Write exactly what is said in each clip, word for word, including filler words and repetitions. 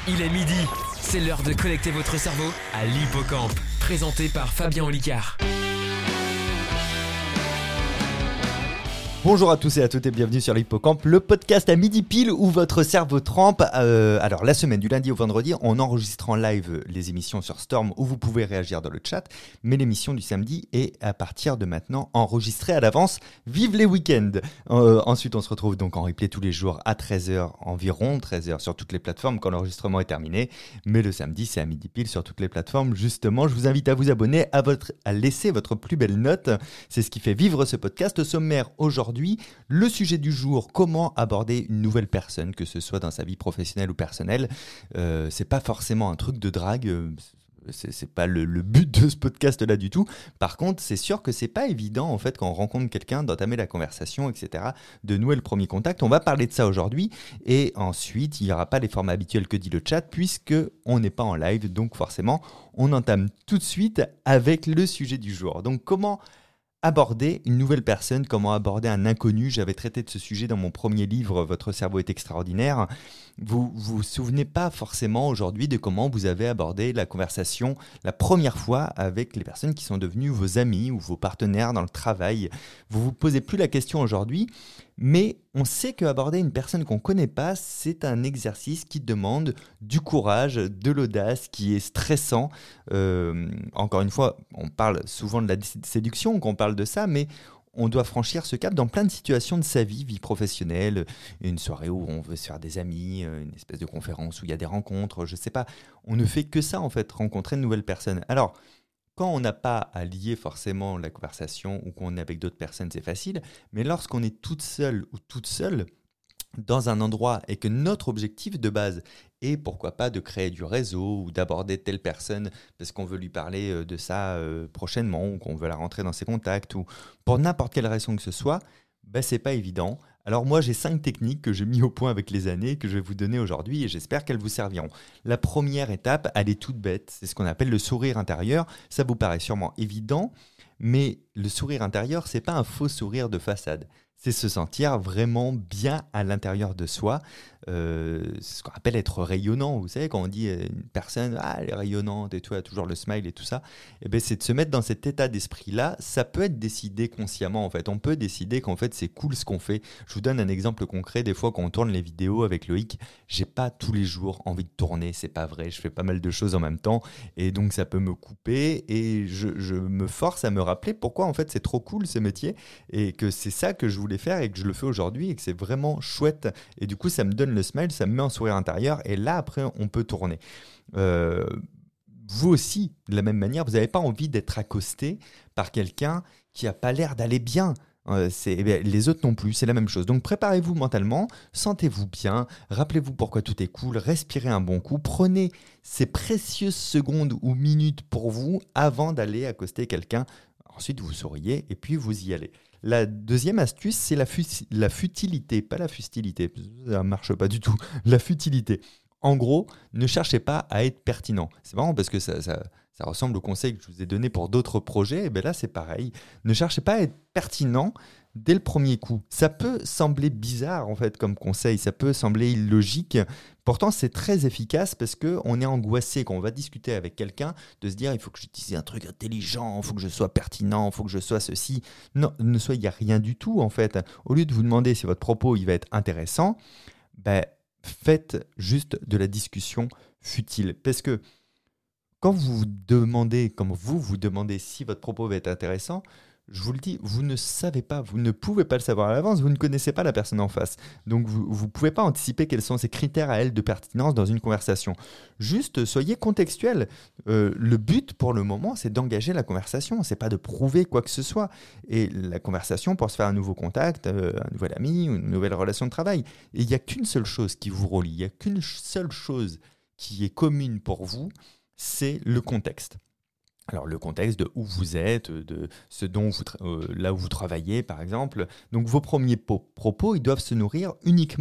Il est midi, c'est l'heure de connecter votre cerveau à l'Hippocampe, présenté par Fabien Olicard. Bonjour à tous et à toutes et bienvenue sur l'Hippocampe, le podcast à midi pile où votre cerveau trempe. Euh, alors la semaine du lundi au vendredi, on enregistre en live les émissions sur Storm où vous pouvez réagir dans le chat, mais l'émission du samedi est à partir de maintenant enregistrée à l'avance. Vive les week-ends. euh, Ensuite on se retrouve donc en replay tous les jours à treize heures environ, treize heures sur toutes les plateformes quand l'enregistrement est terminé, mais le samedi c'est à midi pile sur toutes les plateformes. Justement, je vous invite à vous abonner, à, votre, à laisser votre plus belle note, c'est ce qui fait vivre ce podcast. Au sommaire aujourd'hui, Aujourd'hui, le sujet du jour, comment aborder une nouvelle personne, que ce soit dans sa vie professionnelle ou personnelle. Euh, c'est pas forcément un truc de drague, euh, c'est, c'est pas le, le but de ce podcast-là du tout. Par contre, c'est sûr que c'est pas évident en fait quand on rencontre quelqu'un d'entamer la conversation, et cetera, de nouer le premier contact. On va parler de ça aujourd'hui et ensuite il n'y aura pas les formats habituels que dit le chat puisque on n'est pas en live, donc forcément on entame tout de suite avec le sujet du jour. Donc comment aborder une nouvelle personne, comment aborder un inconnu. J'avais traité de ce sujet dans mon premier livre, Votre cerveau est extraordinaire. Vous vous, vous souvenez pas forcément aujourd'hui de comment vous avez abordé la conversation la première fois avec les personnes qui sont devenues vos amis ou vos partenaires dans le travail. Vous vous posez plus la question aujourd'hui, mais on sait qu'aborder une personne qu'on ne connaît pas, c'est un exercice qui demande du courage, de l'audace, qui est stressant. Euh, encore une fois, on parle souvent de la séduction, qu'on parle de ça, mais on doit franchir ce cap dans plein de situations de sa vie, vie professionnelle, une soirée où on veut se faire des amis, une espèce de conférence où il y a des rencontres, je ne sais pas. On ne fait que ça en fait, rencontrer de nouvelles personnes. Alors, quand on n'a pas à lier forcément la conversation ou qu'on est avec d'autres personnes, c'est facile. Mais lorsqu'on est toute seule ou toute seule dans un endroit et que notre objectif de base est pourquoi pas de créer du réseau ou d'aborder telle personne parce qu'on veut lui parler de ça euh, prochainement ou qu'on veut la rentrer dans ses contacts ou pour n'importe quelle raison que ce soit, ben, c'est pas évident. Alors moi j'ai cinq techniques que j'ai mis au point avec les années que je vais vous donner aujourd'hui et j'espère qu'elles vous serviront. La première étape, elle est toute bête, c'est ce qu'on appelle le sourire intérieur. Ça vous paraît sûrement évident, mais le sourire intérieur, c'est pas un faux sourire de façade. C'est se sentir vraiment bien à l'intérieur de soi. Euh, c'est ce qu'on appelle être rayonnant. Vous savez, quand on dit à une personne « Ah, elle est rayonnante et tout, elle a toujours le smile et tout ça », eh ben, c'est de se mettre dans cet état d'esprit-là. Ça peut être décidé consciemment, en fait. On peut décider qu'en fait, c'est cool ce qu'on fait. Je vous donne un exemple concret. Des fois, quand on tourne les vidéos avec Loïc, j'ai pas tous les jours envie de tourner. C'est pas vrai. Je fais pas mal de choses en même temps. Et donc, ça peut me couper. Et je, je me force à me rappeler pourquoi, en fait, c'est trop cool ce métier. Et que c'est ça que je voulais faire et que je le fais aujourd'hui et que c'est vraiment chouette. Et du coup, ça me donne le smile, ça me met en sourire intérieur et là, après, on peut tourner. Euh, vous aussi, de la même manière, vous n'avez pas envie d'être accosté par quelqu'un qui n'a pas l'air d'aller bien. Euh, c'est, eh bien, les autres non plus, c'est la même chose. Donc, préparez-vous mentalement, sentez-vous bien, rappelez-vous pourquoi tout est cool, respirez un bon coup, prenez ces précieuses secondes ou minutes pour vous avant d'aller accoster quelqu'un. Ensuite, vous souriez et puis vous y allez. La deuxième astuce, c'est la, fu- la futilité, pas la fustilité, ça ne marche pas du tout, la futilité. En gros, ne cherchez pas à être pertinent. C'est marrant parce que ça, ça, ça ressemble au conseil que je vous ai donné pour d'autres projets, et bien là c'est pareil. Ne cherchez pas à être pertinent dès le premier coup. Ça peut sembler bizarre en fait comme conseil, ça peut sembler illogique. Pourtant, c'est très efficace parce qu'on est angoissé quand on va discuter avec quelqu'un de se dire il faut que j'utilise un truc intelligent, il faut que je sois pertinent, il faut que je sois ceci. Non, ne soyez rien du tout en fait. Au lieu de vous demander si votre propos il va être intéressant, ben, faites juste de la discussion futile. Parce que quand vous vous demandez, comme vous vous demandez si votre propos va être intéressant, je vous le dis, vous ne savez pas, vous ne pouvez pas le savoir à l'avance, vous ne connaissez pas la personne en face. Donc, vous ne pouvez pas anticiper quels sont ses critères à elle de pertinence dans une conversation. Juste, soyez contextuel. Euh, le but, pour le moment, c'est d'engager la conversation. Ce n'est pas de prouver quoi que ce soit. Et la conversation, pour se faire un nouveau contact, euh, un nouvel ami, une nouvelle relation de travail. Et il n'y a qu'une seule chose qui vous relie, il n'y a qu'une seule chose qui est commune pour vous, c'est le contexte. Alors, le contexte de où vous êtes, de ce dont vous tra- euh, là où vous travaillez, par exemple. Donc, vos premiers po- propos, ils doivent se nourrir uniquement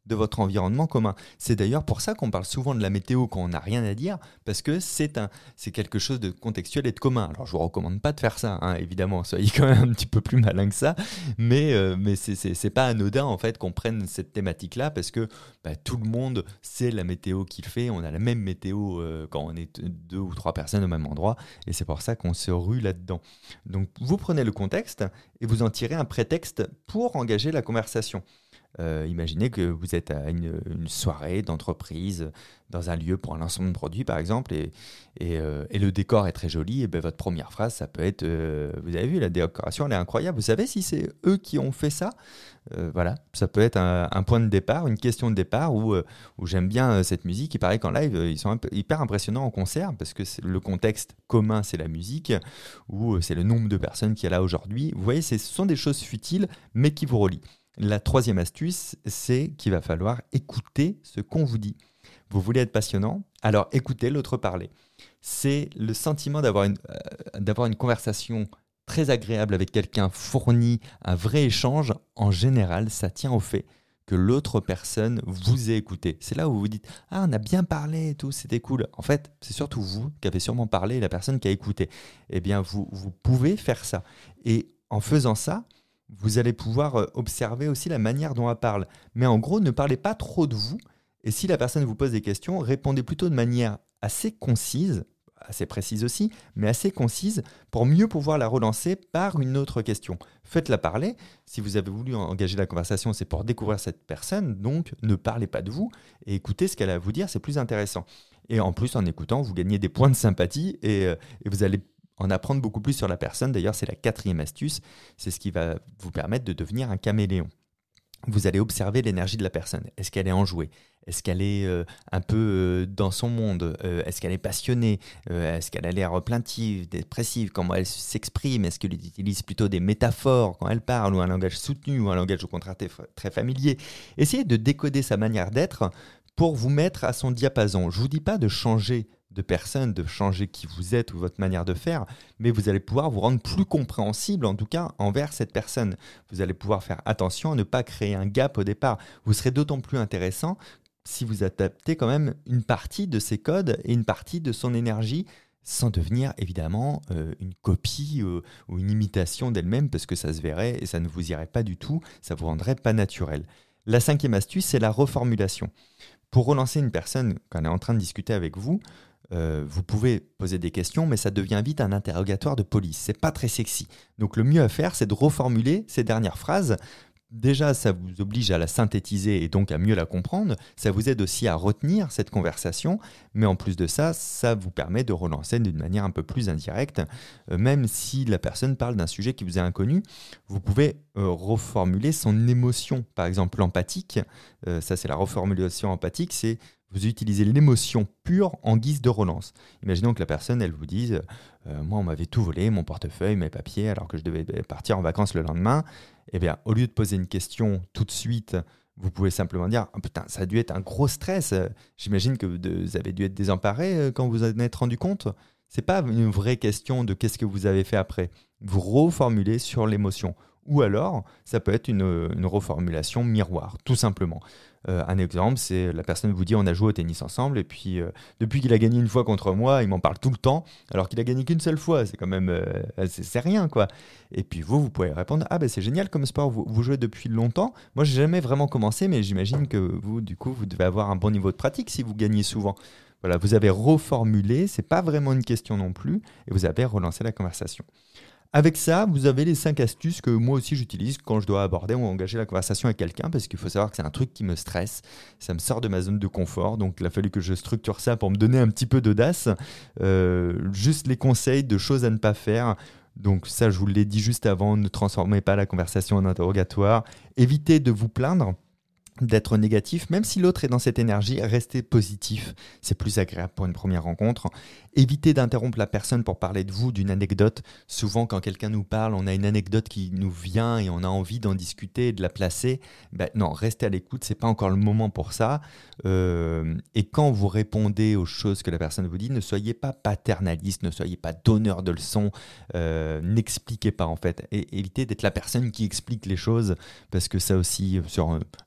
de votre environnement commun. C'est d'ailleurs pour ça qu'on parle souvent de la météo quand on n'a rien à dire, parce que c'est, un, c'est quelque chose de contextuel et de commun. Alors je ne vous recommande pas de faire ça, hein, évidemment, soyez quand même un petit peu plus malin que ça, mais, euh, mais c'est, c'est, c'est pas anodin en fait qu'on prenne cette thématique-là, parce que bah, tout le monde sait la météo qu'il fait, on a la même météo euh, quand on est deux ou trois personnes au même endroit, et c'est pour ça qu'on se rue là-dedans. Donc vous prenez le contexte et vous en tirez un prétexte pour engager la conversation. Euh, imaginez que vous êtes à une, une soirée d'entreprise dans un lieu pour un lancement de produit par exemple et, et, euh, et le décor est très joli et ben votre première phrase ça peut être euh, vous avez vu la décoration elle est incroyable, vous savez si c'est eux qui ont fait ça, euh, voilà, ça peut être un, un point de départ, une question de départ où, euh, où j'aime bien euh, cette musique, il paraît qu'en live euh, ils sont un peu, hyper impressionnants en concert parce que c'est, le contexte commun c'est la musique ou euh, c'est le nombre de personnes qu'il y a là aujourd'hui, vous voyez c'est, ce sont des choses futiles mais qui vous relient. La troisième astuce, c'est qu'il va falloir écouter ce qu'on vous dit. Vous voulez être passionnant? Alors écoutez l'autre parler. C'est le sentiment d'avoir une, euh, d'avoir une conversation très agréable avec quelqu'un, fourni, un vrai échange. En général, ça tient au fait que l'autre personne vous ait écouté. C'est là où vous vous dites « Ah, on a bien parlé et tout, c'était cool ». En fait, c'est surtout vous qui avez sûrement parlé et la personne qui a écouté. Eh bien, vous, vous pouvez faire ça. Et en faisant ça, vous allez pouvoir observer aussi la manière dont elle parle. Mais en gros, ne parlez pas trop de vous. Et si la personne vous pose des questions, répondez plutôt de manière assez concise, assez précise aussi, mais assez concise pour mieux pouvoir la relancer par une autre question. Faites-la parler. Si vous avez voulu engager la conversation, c'est pour découvrir cette personne. Donc, ne parlez pas de vous et écoutez ce qu'elle a à vous dire. C'est plus intéressant. Et en plus, en écoutant, vous gagnez des points de sympathie et, et vous allez en apprendre beaucoup plus sur la personne. D'ailleurs, c'est la quatrième astuce. C'est ce qui va vous permettre de devenir un caméléon. Vous allez observer l'énergie de la personne. Est-ce qu'elle est enjouée? Est-ce qu'elle est euh, un peu euh, dans son monde? euh, Est-ce qu'elle est passionnée? euh, Est-ce qu'elle a l'air plaintive, dépressive? Comment elle s'exprime? Est-ce qu'elle utilise plutôt des métaphores quand elle parle, ou un langage soutenu, ou un langage au contraire très familier? Essayez de décoder sa manière d'être pour vous mettre à son diapason. Je ne vous dis pas de changer de personne, de changer qui vous êtes ou votre manière de faire, mais vous allez pouvoir vous rendre plus compréhensible, en tout cas, envers cette personne. Vous allez pouvoir faire attention à ne pas créer un gap au départ. Vous serez d'autant plus intéressant si vous adaptez quand même une partie de ses codes et une partie de son énergie, sans devenir évidemment euh, une copie euh, ou une imitation d'elle-même, parce que ça se verrait et ça ne vous irait pas du tout, ça ne vous rendrait pas naturel. La cinquième astuce, c'est la reformulation. Pour relancer une personne quand elle est en train de discuter avec vous, Euh, vous pouvez poser des questions, mais ça devient vite un interrogatoire de police. C'est pas très sexy. Donc le mieux à faire, c'est de reformuler ces dernières phrases. Déjà, ça vous oblige à la synthétiser et donc à mieux la comprendre. Ça vous aide aussi à retenir cette conversation. Mais en plus de ça, ça vous permet de relancer d'une manière un peu plus indirecte. Euh, même si la personne parle d'un sujet qui vous est inconnu, vous pouvez euh, reformuler son émotion. Par exemple, l'empathique. Euh, ça, c'est la reformulation empathique. C'est vous utilisez l'émotion pure en guise de relance. Imaginons que la personne, elle vous dise euh, « Moi, on m'avait tout volé, mon portefeuille, mes papiers, alors que je devais partir en vacances le lendemain. » Eh bien, au lieu de poser une question tout de suite, vous pouvez simplement dire oh, « Putain, ça a dû être un gros stress. J'imagine que vous avez dû être désemparé quand vous en êtes rendu compte. » Ce n'est pas une vraie question de « Qu'est-ce que vous avez fait après ?» Vous reformulez sur l'émotion. Ou alors, ça peut être une, une reformulation miroir, tout simplement. Euh, un exemple, c'est la personne vous dit on a joué au tennis ensemble et puis euh, depuis qu'il a gagné une fois contre moi, il m'en parle tout le temps alors qu'il a gagné qu'une seule fois. C'est quand même euh, c'est, c'est rien quoi. Et puis vous, vous pouvez répondre ah ben c'est génial comme sport, vous, vous jouez depuis longtemps. Moi j'ai jamais vraiment commencé, mais j'imagine que vous du coup vous devez avoir un bon niveau de pratique si vous gagnez souvent. Voilà, vous avez reformulé, c'est pas vraiment une question non plus et vous avez relancé la conversation. Avec ça, vous avez les cinq astuces que moi aussi j'utilise quand je dois aborder ou engager la conversation avec quelqu'un, parce qu'il faut savoir que c'est un truc qui me stresse, ça me sort de ma zone de confort, donc il a fallu que je structure ça pour me donner un petit peu d'audace. Euh, juste les conseils de choses à ne pas faire. Donc ça, je vous l'ai dit juste avant, ne transformez pas la conversation en interrogatoire, évitez de vous plaindre, d'être négatif, même si l'autre est dans cette énergie, restez positif, c'est plus agréable pour une première rencontre. Évitez d'interrompre la personne pour parler de vous, d'une anecdote. Souvent, quand quelqu'un nous parle, on a une anecdote qui nous vient et on a envie d'en discuter et de la placer. Ben non, restez à l'écoute, c'est pas encore le moment pour ça. Euh, et quand vous répondez aux choses que la personne vous dit, ne soyez pas paternaliste, ne soyez pas donneur de leçons, euh, n'expliquez pas en fait. Et évitez d'être la personne qui explique les choses, parce que ça aussi, sur une première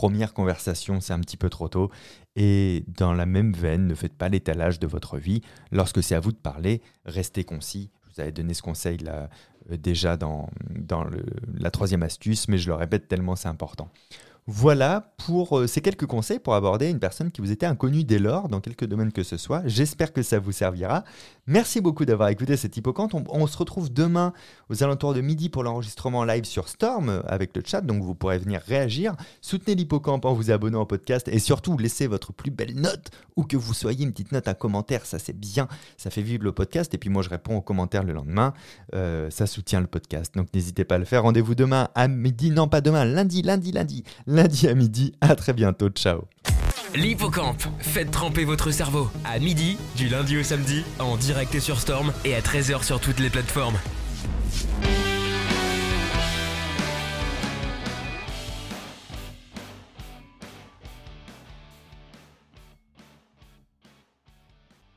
première conversation, c'est un petit peu trop tôt. Et dans la même veine, ne faites pas l'étalage de votre vie. Lorsque c'est à vous de parler, restez concis. Je vous avais donné ce conseil là, euh, déjà dans, dans le, la troisième astuce, mais je le répète tellement c'est important. Voilà pour euh, ces quelques conseils pour aborder une personne qui vous était inconnue dès lors, dans quelque domaine que ce soit. J'espère que ça vous servira. Merci beaucoup d'avoir écouté cet Hippocampe. On, on se retrouve demain aux alentours de midi pour l'enregistrement live sur Storm avec le chat, donc vous pourrez venir réagir. Soutenez l'Hippocampe en vous abonnant au podcast et surtout laissez votre plus belle note ou que vous soyez une petite note, un commentaire, ça c'est bien, ça fait vivre le podcast et puis moi je réponds aux commentaires le lendemain, euh, ça soutient le podcast, donc n'hésitez pas à le faire. Rendez-vous demain à midi, non pas demain, lundi, lundi, lundi. Lundi à midi, à très bientôt, ciao. L'Hippocampe, faites tremper votre cerveau à midi, du lundi au samedi, en direct et sur Storm et à treize heures sur toutes les plateformes.